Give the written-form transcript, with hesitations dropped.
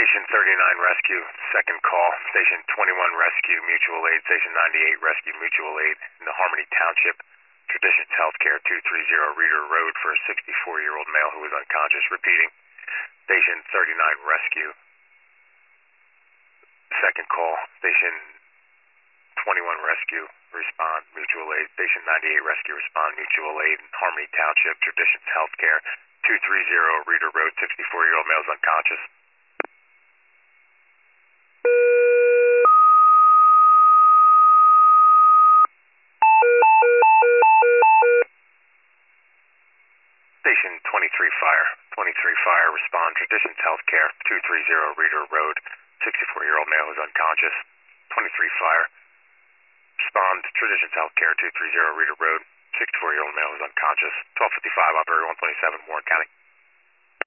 Station 39 Rescue, second call. Station 21 Rescue, Mutual Aid. Station 98 Rescue, Mutual Aid in the Harmony Township. Traditions Healthcare, 230 Reeder Road for a 64-year-old male who was unconscious. Repeating. Station 39 Rescue, second call. Station 21 Rescue, respond, Mutual Aid. Station 98 Rescue, respond, Mutual Aid in Harmony Township. Traditions Healthcare, 230 Reeder Road, 64-year-old male is unconscious. Station 23 Fire, 23 Fire, respond, Traditions Healthcare, 230 Reeder Road, 64-year-old male who's unconscious. 23 Fire, respond, Traditions Healthcare, 230 Reeder Road, 64-year-old male who's unconscious. 1255, operator 127, Warren County.